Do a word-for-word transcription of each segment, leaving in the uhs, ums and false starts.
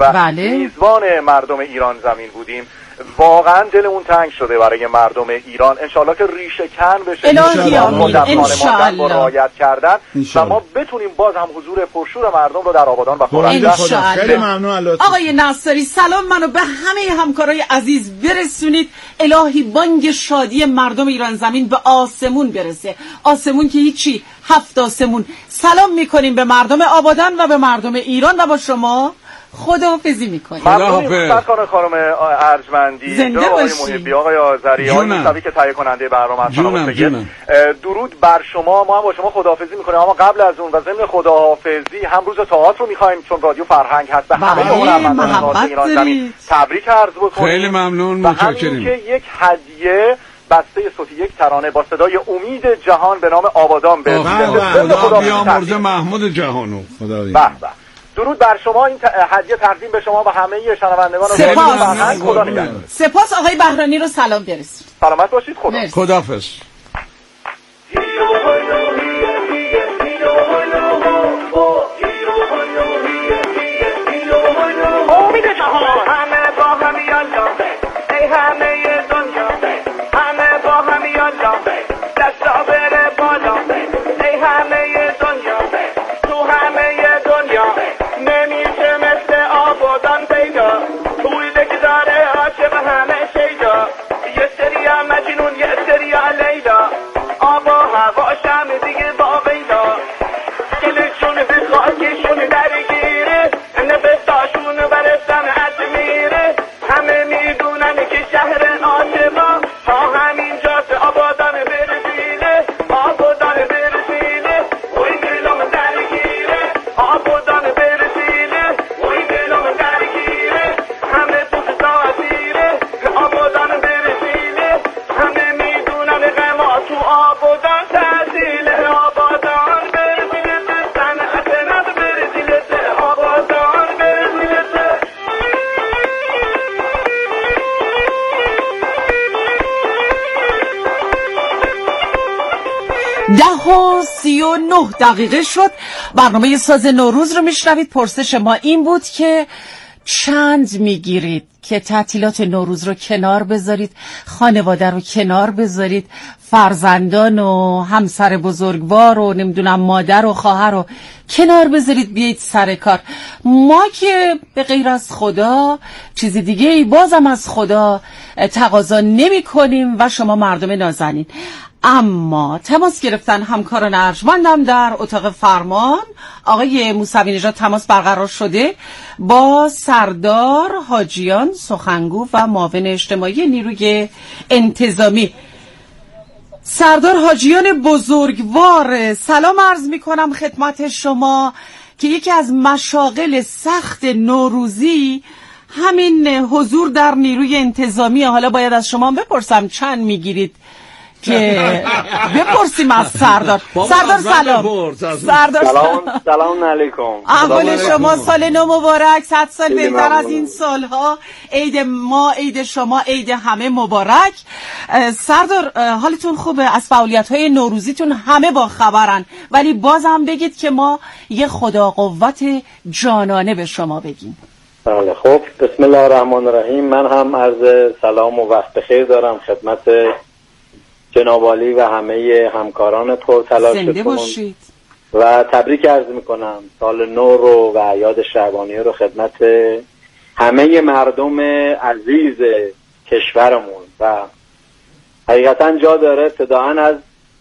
و بله. میزبان مردم ایران زمین بودیم. واقعا دلمون تنگ شده برای مردم ایران. انشالله که ریشه کن بشه، الهی آمین، انشالله با رعایت کردن و ما بتونیم باز هم حضور پرشور مردم رو در آبادان و خرمشهر. خیلی ممنون. آقای ناصری سلام منو به همه همکارای عزیز برسونید. الهی بانگ شادی مردم ایران زمین به آسمون برسه، آسمون که هیچی، هفت آسمون. سلام میکنیم به مردم آبادان و به مردم ایران و با شما خداحافظی میکنیم. ممنونیم سرکار خانم ارجمندی، زنده آقای محبی، آقای آذری، آقای موسوی که تهیه کننده برنامه هستن. درود بر شما. ما هم با شما خداحافظی میکنیم، اما قبل از اون و ضمن خداحافظی هم روز تئاتر رو میخوایم چون رادیو فرهنگ هست به همه هنرمندان ایران زمین تبریک عرض بکنیم. خیلی ممنون، متشکریم. که یک هدیه بسته صوتی یک ترانه با صدای امید جهان به نام آبادان به خدا بیامرزه محمود جهانو. خدا به به. درود بر شما. این هدیه تقدیم به شما و همه شنوندگان. سپاس. خدا نگهدار. سپاس. آقای بهرانی رو سلام برسید. سلامت باشید. خدا. خداحافظ. امید جهان همه با هم یالا، ای همه دنیا همه با هم یالا، دستا بره بالا، ای همه دنیا تو همه دنیا نمیشه مثل آبادان پیدا، پول که داره عاشق همه شیدا، یه سری مجنون یه سری لیلا، آب و هواشم دیگه با ویلا، دلشون به خاکشون درگیره، نبستاشون بر صنعت میره، همه میدونن که شهر آشقا تا همین جاست آبادان برسیله، آبادان برسیله، اوی دلم درگیره، آبادان برسیله، اوی دلم درگیره، همه پوش تاثیره، آبادان برسیله، همه میدونن غما تو آبادان تحصیله، آبادان برسیله، صنعت نت برسیله، آبادان برسیله. ده و سی و نه دقیقه شد. برنامه ساز نوروز رو میشنوید. پرسش ما این بود که چند میگیرید که تعطیلات نوروز رو کنار بذارید، خانواده رو کنار بذارید، فرزندان و همسر بزرگوار و نمیدونم مادر و خواهر رو کنار بذارید بیایید سر کار. ما که به غیر از خدا چیز دیگه ای بازم از خدا تقاضا نمی کنیم و شما مردم نازنین. اما تماس گرفتن همکاران ارجمندم در اتاق فرمان. آقای موسوی نژاد تماس برقرار شده با سردار حاجیان سخنگو و معاون اجتماعی نیروی انتظامی. سردار حاجیان بزرگوار، سلام عرض می کنم خدمت شما که یکی از مشاغل سخت نوروزی همین حضور در نیروی انتظامی. حالا باید از شما بپرسم چند میگیرید که بپرسیم از سردار. سردار سلام. سردار سلام. سلام علیکم. احوال شما؟ سال نو مبارک. صد سال بهتر از این سالها. عید ما، عید شما، عید همه مبارک. سردار حالتون خوبه؟ از فعالیت‌های نوروزیتون همه با خبرن، ولی بازم بگید که ما یه خدا قوت جانانه به شما بگیم. بله خب، بسم الله الرحمن الرحیم. من هم عرض سلام و وقت بخیر دارم خدمت جناب عالی و همه همکاران پرتلاشتون و تبریک عرض میکنم سال نو رو و اعیاد شعبانیه رو خدمت همه مردم عزیز کشورمون. و حقیقتا جا داره ابتداعا از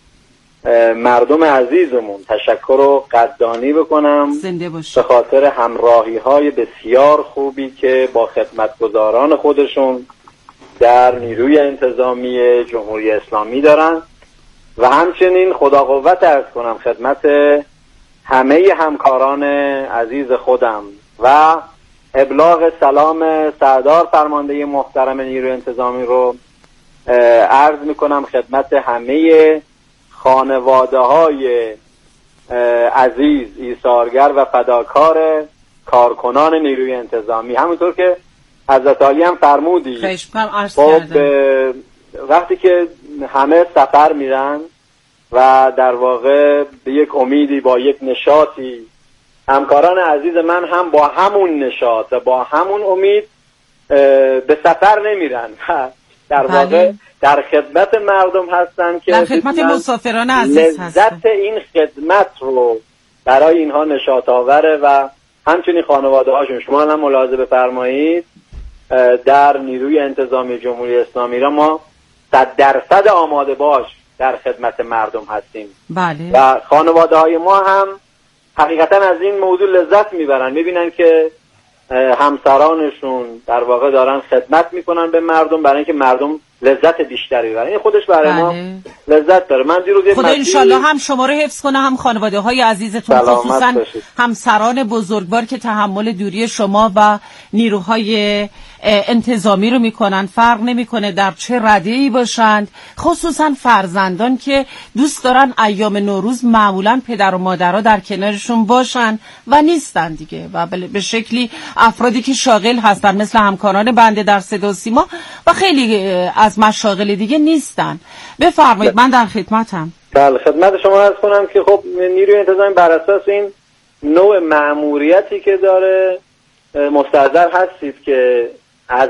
مردم عزیزمون تشکر و قدردانی بکنم به خاطر همراهی های بسیار خوبی که با خدمتگزاران خودشون در نیروی انتظامی جمهوری اسلامی دارن و همچنین خدا قوت عرض کنم خدمت همه همکاران عزیز خودم و ابلاغ سلام سردار فرمانده محترم نیروی انتظامی رو عرض میکنم خدمت همه خانواده های عزیز ایثارگر و فداکار کارکنان نیروی انتظامی. همونطور که حضرت عالی هم فرمودی خب وقتی که همه سفر میرن و در واقع به یک امیدی با یک نشاطی همکاران عزیز من هم با همون نشاط و با همون امید به سفر نمیرن، در واقع در خدمت مردم هستن که در خدمت مسافران عزیز هستن. لذت این خدمت رو برای اینها نشاط آوره و همچنین خانواده هاشون. شما هم ملاحظه بفرمایید در نیروی انتظامی جمهوری اسلامی را ما صد درصد آماده باش در خدمت مردم هستیم. بله. و خانواده های ما هم حقیقتا از این موضوع لذت میبرن، میبینن که همسرانشون در واقع دارن خدمت میکنن به مردم برای اینکه مردم لذت بیشتری ببرن. این خودش برای بله. ما لذت داره. من دیروز خدا انشالله هم شما رو حفظ کنه، هم خانواده های عزیزتون، خصوصا همسران بزرگوار که تحمل دوری شما و نیروهای انتظامی رو میکنن. فرق نمیکنه در چه رده‌ای باشند، خصوصا فرزندان که دوست دارن ایام نوروز معمولا پدر و مادرها در کنارشون باشن و نیستن دیگه، و به شکلی افرادی که شاغل هستن مثل همکاران بنده در صدا و سیما و خیلی از مشاغل دیگه نیستن. بفرمایید، من در خدمتم. بله، خدمت شما عرض کنم که خب نیروی انتظامی بر اساس این نوع مأموریتی که داره مستحضر هستید که از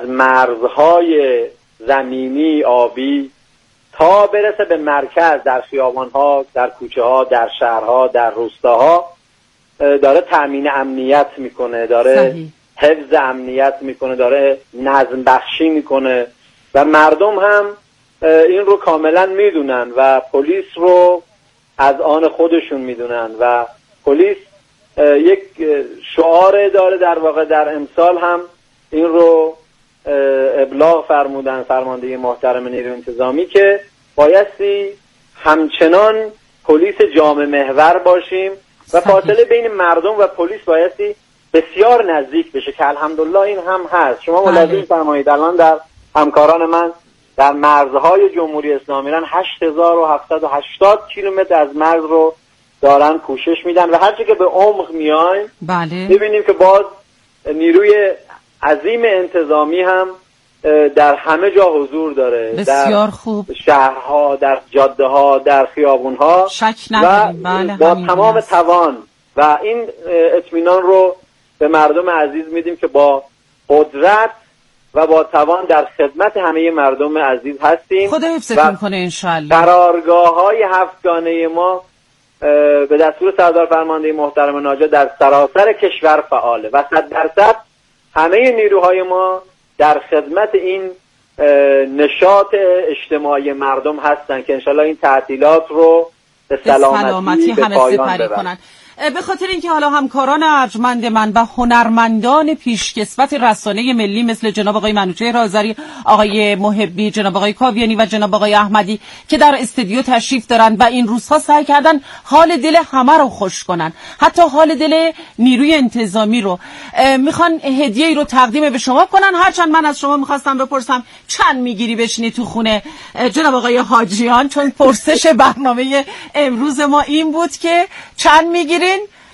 مرزهای زمینی، آبی تا برسه به مرکز، در خیابان‌ها، در کوچه‌ها، در شهرها، در روستاها داره تأمین امنیت میکنه، داره صحیح. حفظ امنیت میکنه، داره نظم بخشی میکنه و مردم هم این رو کاملا میدونن و پلیس رو از آن خودشون میدونن و پلیس یک شعار داره در واقع. در امسال هم این رو ابلاغ فرمودن فرمانده محترم نیروی انتظامی که بایستی همچنان پلیس جامع محور باشیم و فاصله بین مردم و پلیس بایستی بسیار نزدیک بشه که الحمدلله این هم هست. شما ملاحظه فرمایید الان در همکاران من در مرزهای جمهوری اسلامی ایران هشت هزار و هفتصد و هشتاد کیلومتر از مرز رو دارن پوشش میدن و هرچی که به عمق میایم بله. میبینیم که باز نیروی عظیم انتظامی هم در همه جا حضور داره، بسیار در خوب. شهرها، در جاده ها، در خیابون ها شک و بله با تمام هست. توان و این اطمینان رو به مردم عزیز میدیم که با قدرت و با توان در خدمت همه مردم عزیز هستیم. خدا حفظتون کنه انشالله. قرارگاه های هفتگانه ما به دستور سردار فرمانده محترم ناجا در سراسر کشور فعاله و صد درصد همه نیروهای ما در خدمت این نشاط اجتماعی مردم هستن که انشالله این تعطیلات رو به سلامتی, سلامتی به پایان ببرن. به خاطر اینکه حالا همکاران ارجمند من و هنرمندان پیشکسوت رسانه ملی مثل جناب آقای منوچهر آذری، آقای محبی، جناب آقای کاویانی و جناب آقای احمدی که در استودیو تشریف دارن و این روزها سعی کردن حال دل همه رو خوش کنن، حتی حال دل نیروی انتظامی رو، میخوان هدیه‌ای رو تقدیم به شما کنن. هرچند من از شما میخواستم بپرسم چند میگیری بشینی تو خونه جناب آقای حاجیان، چون پرسش برنامه امروز ما این بود که چند میگیری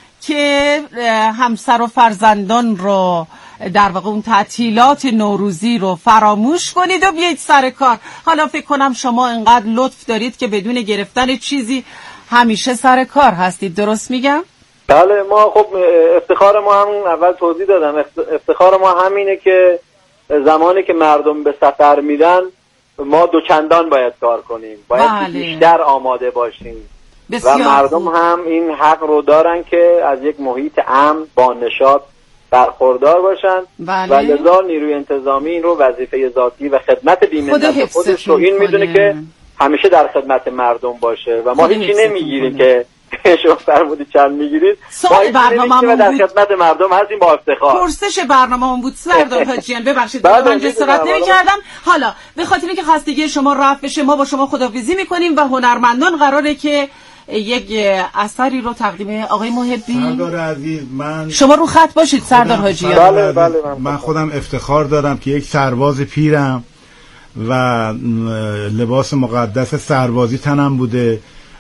که همسر و فرزندان رو در واقع اون تعطیلات نوروزی رو فراموش کنید و بیایید سر کار. حالا فکر کنم شما انقدر لطف دارید که بدون گرفتن چیزی همیشه سر کار هستید، درست میگم؟ بله، ما خب افتخار ما همون اول توضیح دادم، افتخار ما همینه که زمانی که مردم به سفر میدن ما دوچندان باید کار کنیم، باید بله. بیشتر آماده باشیم و مردم هم این حق رو دارن که از یک محیط امن با نشاط برخوردار باشن بله. و لذا نیروی انتظامی این رو وظیفه ذاتی و خدمت بی‌منت خودش رو این میدونه که همیشه در خدمت مردم باشه و ما هیچی نمیگیریم که شما فرمودید چند میگیرید، سوال برنامه‌مون در خدمت مردم هستیم با افتخار. پرسش برنامه‌مون بود سردار حاجیان، ببخشید من جسارت نمی‌کردم. حالا به خاطر اینکه خستگی شما رفع بشه ما با شما خداحافظی می‌کنیم و هنرمندان قراره که یک اثری رو تقدیم آقای محبی. سردار عزیز، من شما رو خط باشید سردار حاجیان. بله بله من خودم افتخار دارم که یک سرباز پیرم و لباس مقدس سربازی تنم بوده،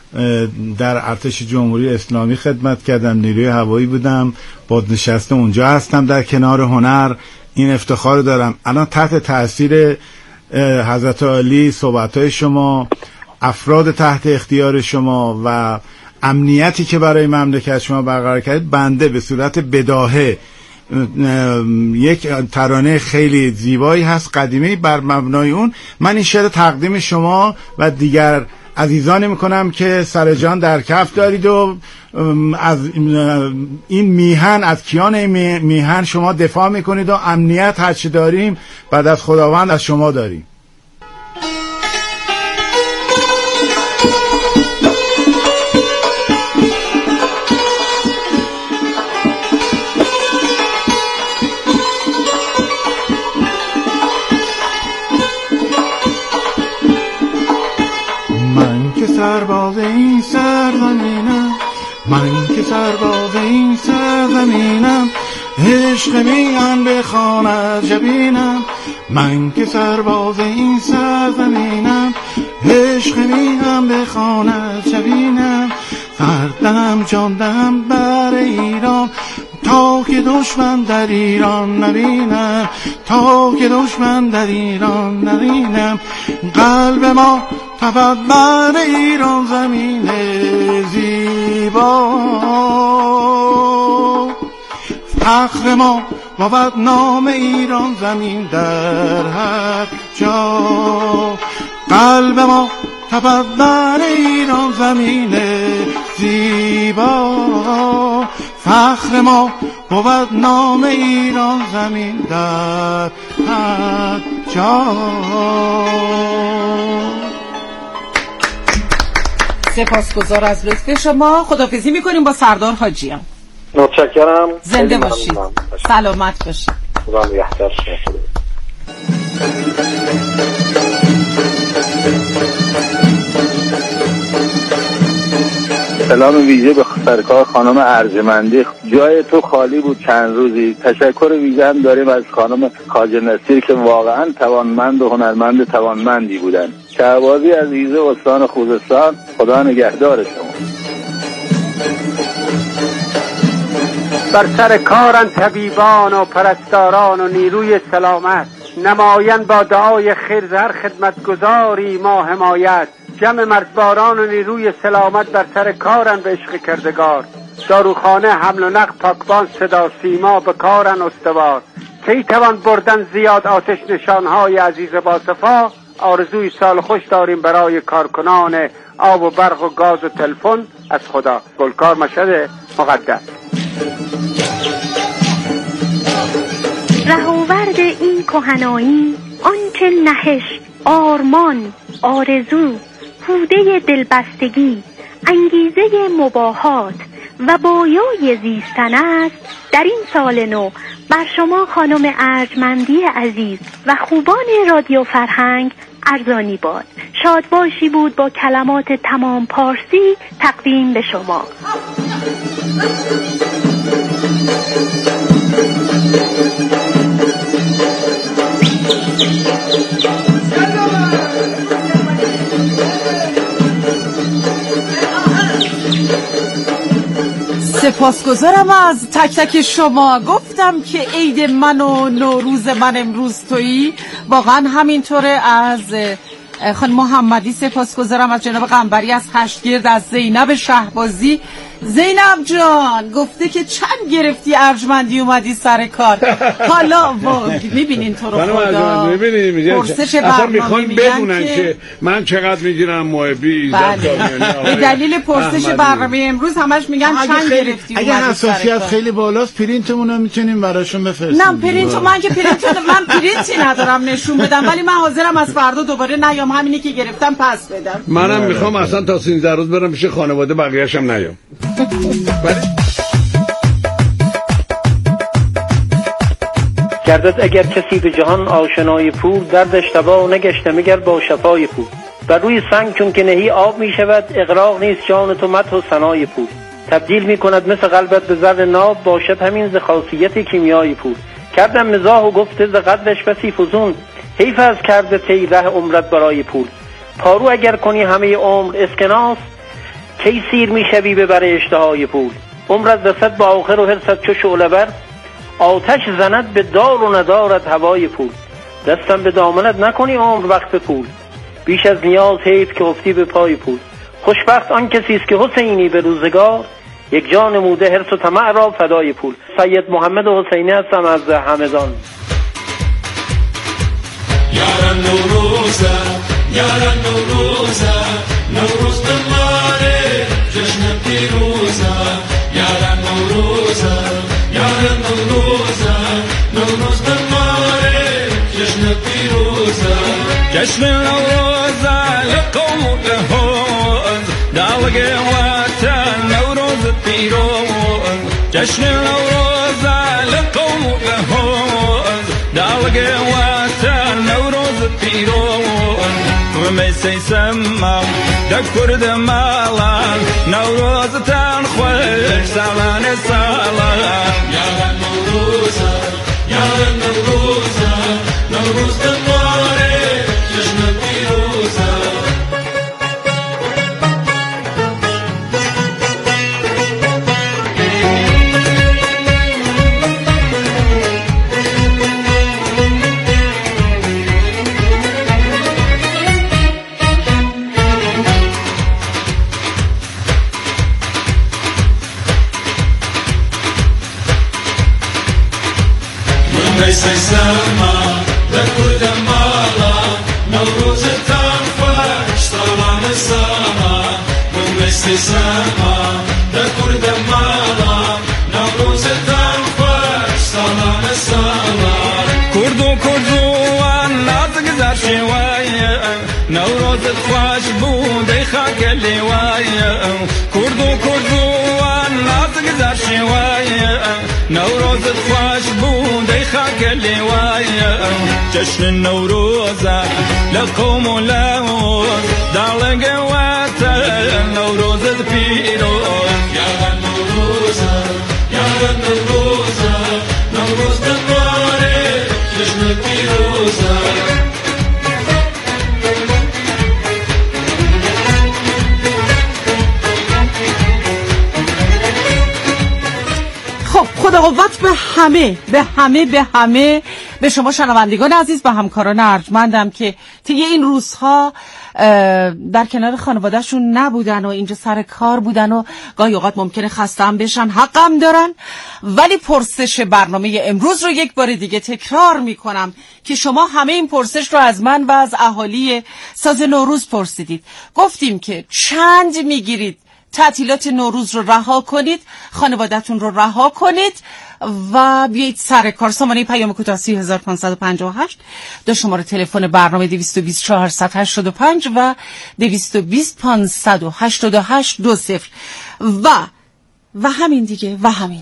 در ارتش جمهوری اسلامی خدمت کردم، نیروی هوایی بودم، بازنشسته اونجا هستم در کنار هنر. این افتخار دارم. الان تحت تاثیر حضرت عالی، صحبت‌های شما، افراد تحت اختیار شما و امنیتی که برای مملکت شما برقرار کردید، بنده به صورت بداهه یک ترانه خیلی زیبایی هست قدیمی، بر مبنای اون من این شعر تقدیم شما و دیگر عزیزانی میکنم که سر جان در کف دارید و از این میهن، از کیان این میهن شما دفاع میکنید و امنیت هرچی داریم بعد از خداوند از شما داریم. سرباز این سرزمینم، من که سرباز این سرزمینم، عشق میان بخواند جبینم، من که سرباز این سرزمینم، عشق میان بخواند جبینم، سردم جاندم بر ایران تا که دشمن در ایران نبینم، تا که دشمن در ایران نبینم. قلب ما تپد بر ایران زمین زیبا، فخر ما بود نام ایران زمین در هر جا. قلب ما تپد بر ایران زمین زیبا، فخر ما بود نام ایران زمین در هر جا. سپاسگزار از لطف شما. خداحافظی میکنیم با سردار حاجیان. متشکرم. زنده باشید. سلامت باشید. خدا نگهدار شما. سلام ویژه به سرکار خانم ارجمندی. جای تو خالی بود چند روزی. تشکر ویژه هم داریم از خانم خواجه نصیر که واقعا توانمند و هنرمند توانمندی بودن. شهبازی از ایزه استان خوزستان. خدا نگهدار شما. بر سر کارن طبیبان و پرستاران و نیروی سلامت، نماین با دعای خیر هر خدمتگزاری ما حمایت. جمع مردباران و نیروی سلامت بر سر کارن به عشق کردگار. داروخانه حمل و نقل پاکبان صدا سیما به کارن استوار. کی توان بردن زیاد آتش نشانهای عزیز با صفا. آرزوی سال خوش داریم برای کارکنان آب و برق و گاز و تلفن از خدا. گلکار مشهد مقدس. رهاورد این کهنایی آنچه نهش آرمان آرزو توده دلبستگی انگیزه مباهات و بایای زیستن است، در این سال نو بر شما خانم ارجمندی عزیز و خوبان رادیو فرهنگ ارزانی باد. شاد باشی بود با کلمات تمام پارسی تقدیم به شما. سپاسگزارم از تک تک شما. گفتم که عید من و نوروز من امروز تویی. واقعا همینطوره. از خانم محمدی سپاسگزارم، از جناب قنبری از هشتگرد، از زینب شهبازی. زینب جان گفته که چند گرفتی ارجمندی اومدی سر کار. حالا میبینین تو رو خدا پرسش برنامه میخوان بدونن که, که من چقدر میگیرم محبی. به دلیل پرسش برنامه امروز همش میگن چند گرفتی اگه حساسیت خیلی بالاست پرینتمون رو میتونیم براشون بفرستیم. نه پرینت من که پرینت من پرینتی ندارم نشون بدم، ولی من حاضرم از فردا دوباره نیام، همینی که گرفتم پس بدم. منم میخوام اصلا تا سیزده روز برم پیش خانواده، بقیه‌شم نیام. گردد اگر کسی به جهان آشنای پول، دردش دوا نگشته مگر با شفای پول. بر روی سنگ چون که نهی آب می شود، اغراق نیست جان تو مدح و ثنای پول. تبدیل می کند مثل قلبت به زر ناب، باشد همین ز خاصیت کیمیای پول. کردم مزاح و گفته ز قدرش بسی فزون، حیف از کرده تی ره عمرت برای پول. پارو اگر کنی همه عمر اسکناس، کی سیر می شوی به بر اشتهای پول. عمرت رسد با آخر و حرصت چو شعله بر، آتش زند به دار و ندارد هوای پول. دستم به دامنت نکنی عمر وقت پول، بیش از نیاز حیف که افتی به پای پول. خوشبخت آن کسی است که حسینی به روزگار یک جان نموده حرص و طمع را فدای پول. سید محمد حسینی هستم از همدان. یاران نوروزه یاران نوروزه نوروز بماره جشن پیروزه یاران نوروزه یاران نوروزه نوروز بماره جشن پیروزه جشن نوروزه لقوم لهوز دالق وطن نوروز پیروز جشن نوروزه لقوم لهوز دالق وطن نوروز پیروز رمیسی سما دکرد مالان نوروز تن خوش سالان سالان یاران نوروزه یاران نوروزه نوروز دماره جشن پیروزه رمیسی سما دکرد مالان نوروز تن خوش سالان سالان رمیسی سما دکرد مالان نوروز تن خوش سالان سالان کردو کردو ناز گذر شوایه نوروز خوش بوده خاک لیوایه کردو کردو ناز گذر شوایه نوروز خوش بوده خاک لیوایه جشن نوروزه لقوم و لوز دالق وطن نوروز پیروز یاران نوروزه یاران نوروزه نوروز دماره جشن پیروزه خدا قوت به همه به همه به همه به شما شنوندگان عزیز، به همکاران ارجمندم که طی این روزها در کنار خانوادهشون نبودن و اینجا سر کار بودن و گاهی اوقات ممکنه خسته هم بشن، حقم دارن. ولی پرسش برنامه امروز رو یک بار دیگه تکرار میکنم که شما همه این پرسش رو از من و از اهالی ساز نوروز پرسیدید. گفتیم که چند میگیرید تعطیلات نوروز رو رها کنید، خانواده‌تون رو رها کنید و بیایید سر کار. سامانه پیام کوتاه سی و هزار و پانصد و پنجاه و هشت، دو شماره تلفن برنامه دویست و بیست چهارصد و هشتاد و پنج و دویست و بیست پانصد و هشتاد و هشت دو صفر و و همین دیگه و همین.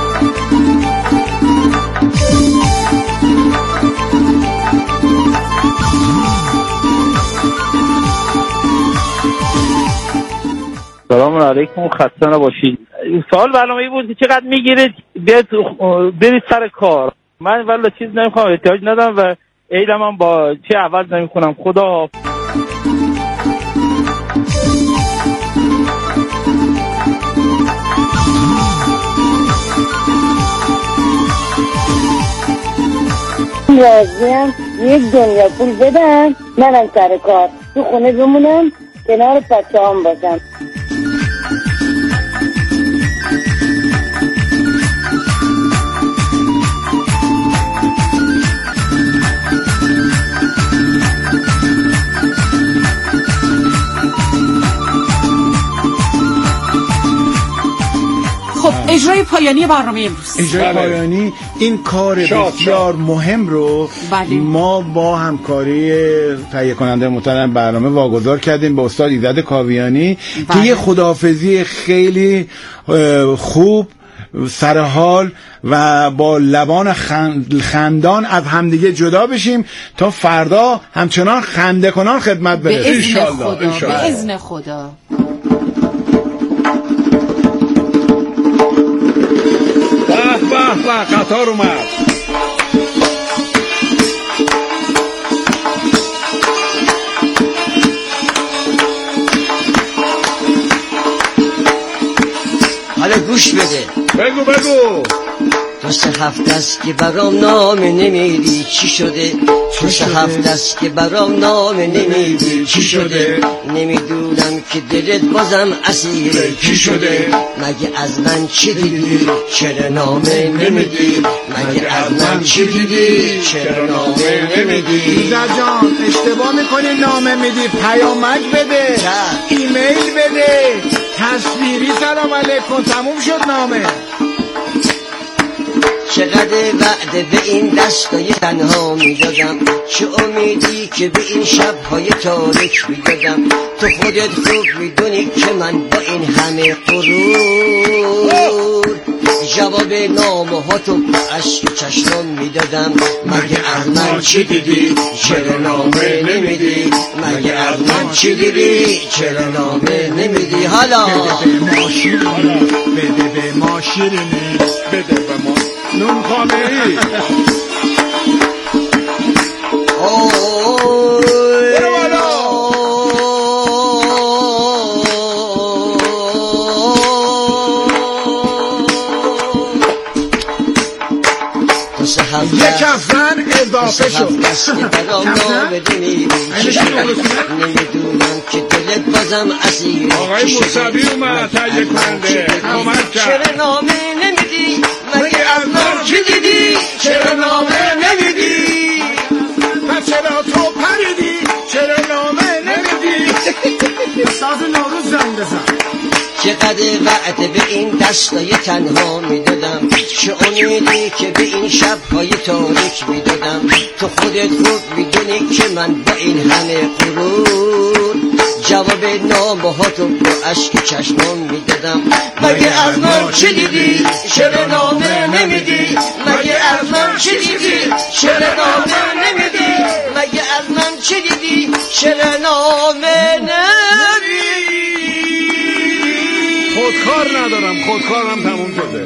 سلام علیکم، خسته نباشید. سوال برنامه‌ای بود که چقدر میگیرید برید سر کار. من والا چیز نمیخوام، احتیاج ندارم و ایدم هم با چی عوض نمیکنم. خدا راضیم یک دنیا پول بدن منم سر کار تو خونه بمونم کنار بچه هم باشم. خب اجرای پایانی برنامه امروز، اجرای پایانی این کار بسیار مهم رو بله. ما با همکاری تهیه کننده محترم برنامه واگذار کردیم به استاد ایزد کاویانی بله. که یه خداحافظی خیلی خوب سرحال و با لبان خندان از همدیگه جدا بشیم تا فردا همچنان خنده کنان خدمت برسیم انشالله. به اذن خدا. به به قطار اومد. حالا گوش بده. بگو بگو. تو تو سه هفته است که برام نامه نمیدی چی شده؟ تو سه هفته است که برام نامه نمیدی چی شده؟ نمیدونم که دلت بازم اسیره چی شده؟ مگه از من چی دیدی؟ چرا نامه نمیدی؟ مگه از من چی دیدی؟ چرا نامه نمیدی؟ ایزا جان اشتباه میکنی، نامه میدی پیامک بده، ایمیل بده، تصویری سلام علیکم، تموم شد نامه. چقدر وعده به این دستای تنها میدادم، چه امیدی که به این شبهای تاریک میدادم. تو خودت خوب میدونی که من با این همه غرور جواب نامه ها تو با عشق چشمم میدادم. مگه از من چی دیدی؟ چرا نامه نمیدی؟ مگه از من چی دیدی؟ چرا نامه نمیدی؟ حالا بده به ما شیرینه، بده به ما شیرینه، بده به ما نون خامه‌ای. برو بالا. یک افغان اضافه شد. نمیدونم که دلت بازم اسیر. آقای موسوی اومد تهیه کننده کمک کرد. چرا نامه نمیدی؟ مگه از من چی دیدی؟ چرا نامه نمیدی؟ و چرا تو پریدی؟ چرا نامه نمیدی؟ ساز نوروز زنگ بزن. چقدر وعده به این دستای تنها میدادم، چه امیدی که به این شبهای تاریک میدادم. تو خودت خوب میدونی که من با این همه غرور جواب نامه ها تو با عشق چشمم میدادم. مگه از من چی دیدی؟ چرا نامه نمیدی؟ مگه از من چی دیدی؟ چرا نامه نمیدی؟ مگه از من چی دیدی؟ چرا نامه نمیدی؟ خودکار ندارم، خودکارم تموم شده.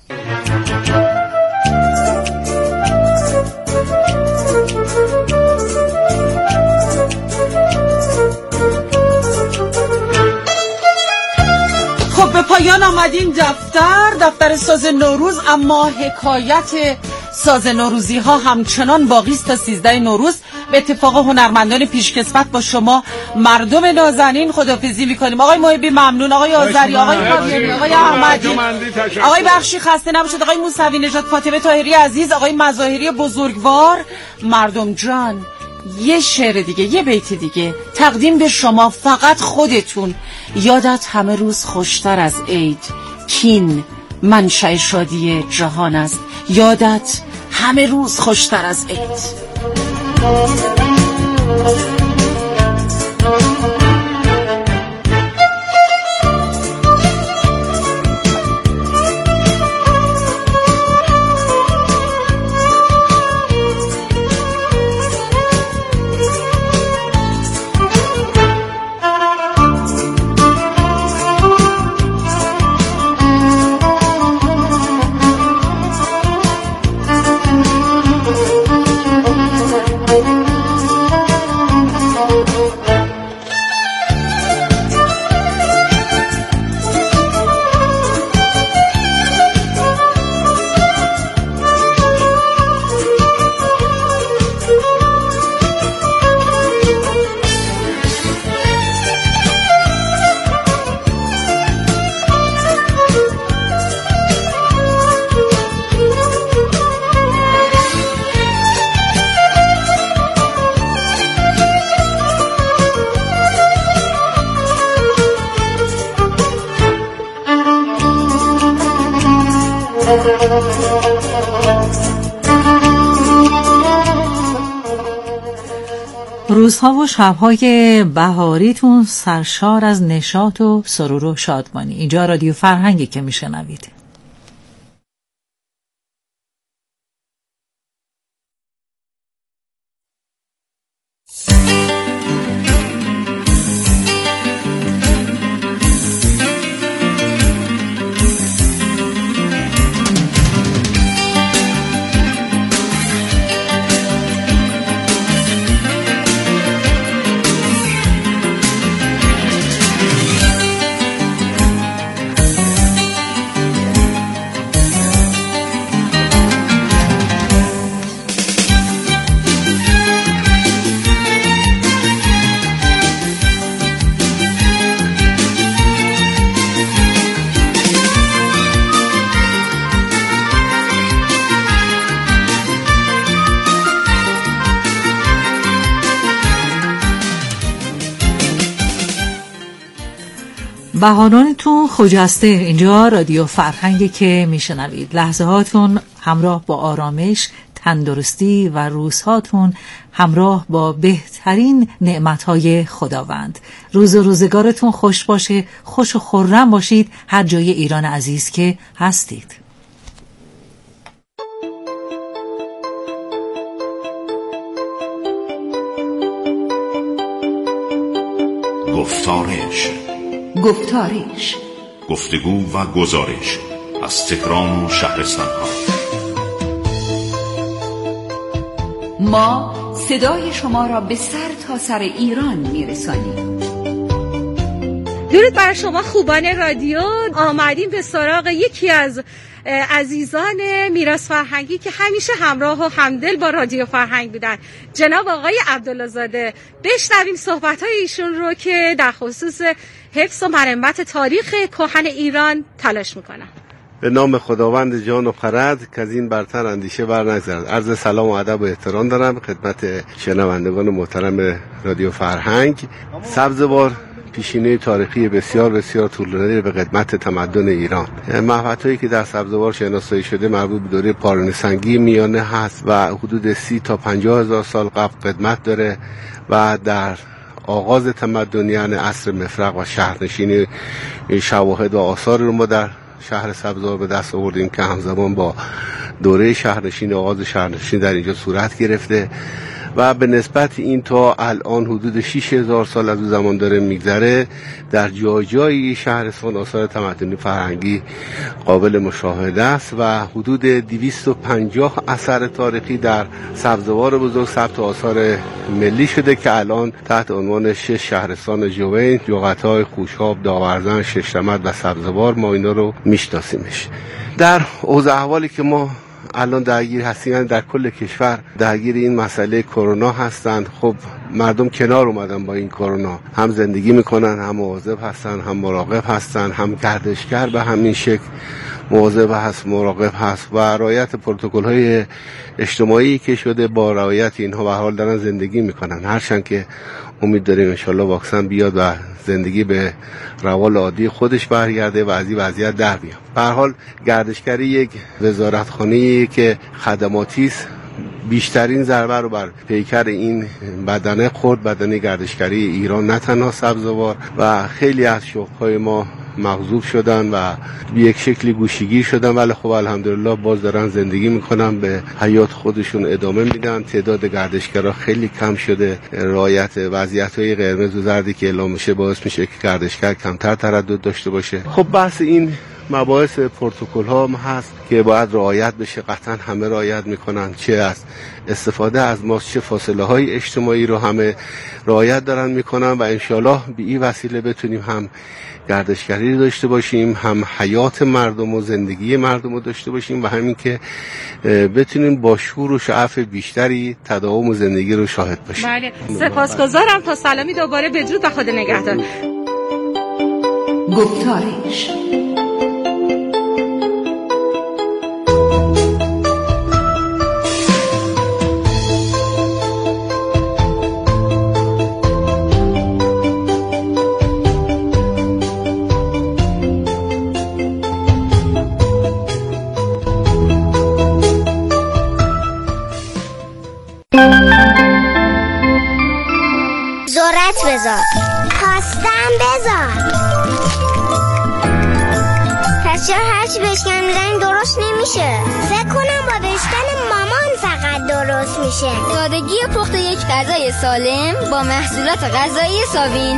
خب به پایان آمدین دفتر دفتر ساز نوروز، اما حکایت ساز نوروزی ها همچنان باقی است تا سیزده نوروز. به اتفاق هنرمندان پیشکسوت با شما مردم نازنین خداحافظی میکنیم. آقای محبی ممنون، آقای آذری، آقای کاظمی، آقای احمدی، آقای بخشی خسته نباشید، آقای موسوی نژاد، فاطمه طاهری عزیز، آقای مظاهری بزرگوار. مردم جان یه شعر دیگه، یه بیت دیگه تقدیم به شما، فقط خودتون. یادت همه روز خوشتر از عید، کین منشأ شادی جهان است. یادت همه روز خوشتر از عید. روزها و شبهای بهاریتون سرشار از نشاط و سرور و شادمانی. اینجا رادیو فرهنگی که میشنوید. بهانانتون خجسته. اینجا رادیو فرهنگی که میشنوید. لحظه هاتون همراه با آرامش، تندرستی و روزهاتون همراه با بهترین نعمتهای خداوند. روز و روزگارتون خوش باشه، خوش و خرم باشید هر جای ایران عزیز که هستید. گفتارش گفتارش گفتگو و گزارش از تهران و شهرستان ها. ما صدای شما را به سر تا سر ایران میرسانیم. درود بر شما خوبان رادیو. آمدیم به سراغ یکی از عزیزان میراث فرهنگی که همیشه همراه و همدل با رادیو فرهنگ بودن، جناب آقای عبدالله زاده. بشنویم صحبت‌های ایشون رو که در خصوص حفظ و مرمت تاریخ کهن ایران تلاش میکنن. به نام خداوند جان و خرد که از این برتر اندیشه بر نگذرد. عرض سلام و ادب و احترام دارم خدمت شنوندگان محترم رادیو فرهنگ. سبزوار پیشینه تاریخی بسیار بسیار طولانی به خدمت تمدن ایران. محوطه‌ای که در سبزوار شناسایی شده مربوط به دوره پارون سنگی میانه هست و حدود سی تا پنجاه هزار سال قبل قدمت داره و در آغاز تمدنیان عصر مفرق و شهرنشینی شواهد و آثار رو ما در شهر سبزوار به دست آوردیم که همزمان با دوره شهرنشینی آغاز شهرنشینی در اینجا صورت گرفته و به نسبت این تا الان حدود شش هزار سال از اون زمان داره میگذره. در جای جایی شهرستان آثار تمدنی فرهنگی قابل مشاهده است و حدود دویست و پنجاه اثر تاریخی در سبزوار بزرگ ثبت آثار ملی شده که الان تحت عنوان شش شهرستان جوین، جغتای، خوشاب، داورزن، ششرمد و سبزوار ما اینا رو میشناسیمش. در اوضاع احوالی که ما الان درگیر هستیم در کل کشور درگیر این مسئله کرونا هستند. خب مردم کنار اومدن با این کرونا، هم زندگی میکنن، هم مواظب هستن، هم مراقب هستن، هم گردشگر به همین شکل مواظب هست، مراقب هست و رعایت پروتکل‌های اجتماعی که شده با رعایت اینها به حال دارن زندگی میکنن. هرچند که امید داریم انشالله واکسن بیاد و زندگی به روال عادی خودش برگرده و از این وضعیت در بیاد. به هر حال گردشگری یک وزارتخانه‌ای که خدماتی است، بیشترین ضربه رو بر پیکر این بدنه خورد، بدنه گردشگری ایران نه تنها سبزوار و خیلی از شغل‌های ما مغضوب شدن و به یک شکلی گوشه‌گیر شدن، ولی خب الحمدلله باز دارن زندگی میکنن، به حیات خودشون ادامه میدن. تعداد گردشگرها خیلی کم شده. رعایت وضعیت‌های قرمز و زردی که اعلام میشه باعث میشه که گردشگر کمتر تردد داشته باشه. خب بحث این مباحث پروتکل ها هست که باید رعایت بشه. قطعا همه رعایت میکنن، چه از استفاده از ماسک چه فاصله های اجتماعی رو همه رعایت دارن میکنن و انشالله به این وسیله بتونیم هم گردشگری داشته باشیم، هم حیات مردم و زندگی مردم رو داشته باشیم و همین که بتونیم با شور و شعف بیشتری تداوم و زندگی رو شاهد باشیم. بله، سپاسگزارم. تا سلامی دوباره بدرود و خدا نگهدار. گفتارش ذرت بذار، خواستم بذار. پس چرا هرچی بشکن میزنیم درست نمیشه؟ فکر کنم با بشکن مامان فقط درست میشه. سادگی پخت یک غذای سالم با محصولات غذایی ساوین.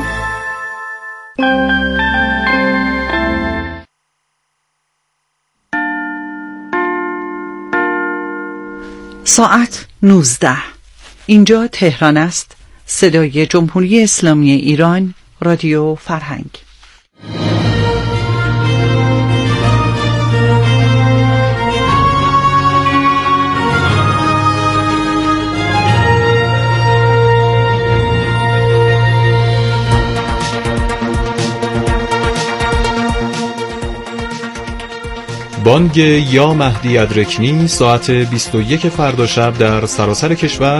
ساعت نوزده. اینجا تهران است. صدای جمهوری اسلامی ایران، رادیو فرهنگ. بانگ یا مهدی ادرکنی ساعت بیست و یک فردا شب در سراسر کشور